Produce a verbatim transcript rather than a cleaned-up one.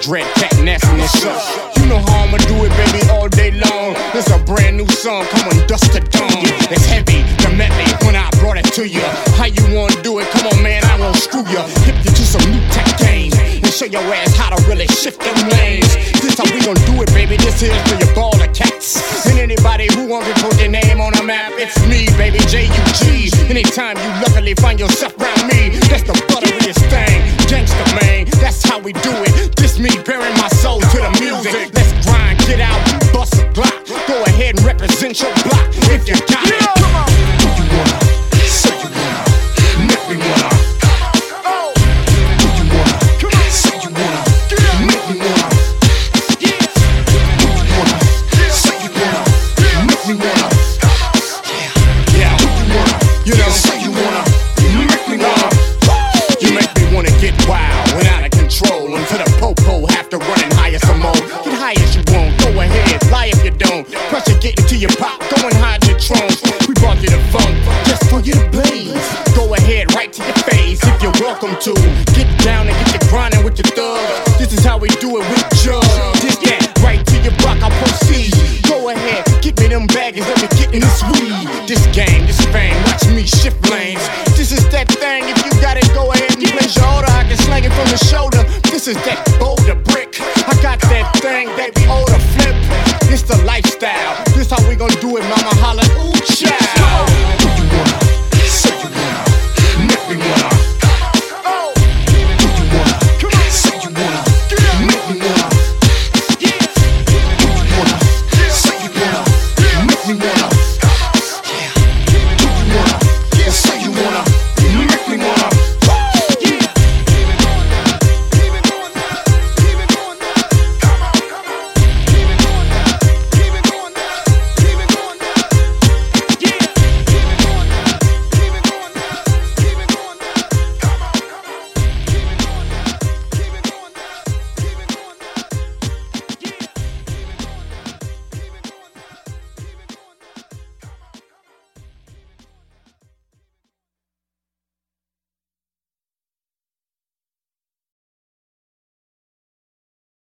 dread, cat, nastiness up. You know how I'ma do it, baby, all day long. This a brand new song, come on, dust to dawn. It's heavy, the medley, when I brought it to you. How you wanna do it? Come on, man, I won't screw you. Hip you to some new tech games and show your ass how to really shift them lanes. This how we gon' do it, baby. This here's for your ball of cats. And anybody who wants to put their name on a map, it's me, baby, J U G. Anytime you luckily find yourself around me, that's the butteriest thing. Gangsta, man, that's how we do it. This me bearing my soul to the music. Let's grind, get out, bust a block. Go ahead and represent your block if you got it. Come on. Do you wanna? Say you wanna? Make me wanna. Do you wanna? Say you wanna? Make me wanna. Do you wanna? Say you wanna? Make me wanna. Yeah. Do you wanna? You know, say you wanna? Make me wanna. You make me wanna get wild and out of control until the po-po have to run and hire some more. Get high as you want, go ahead, lie if you don't. Pressure getting to your pop, go and hide your trunk. We brought you the funk just for you to blaze. Go ahead, right to your face if you're welcome to. Get down and get you grinding with your thug. This is how we do it with Jug. This yeah, right to your block, I proceed. Go ahead, get me them baggies, let me get in this weed. This game, this fame, watch me shift lanes. This is that thing, if you got it, go ahead and place your order. I can slang it from the shoulder. This is that boulder brick. I got that thing, baby, older.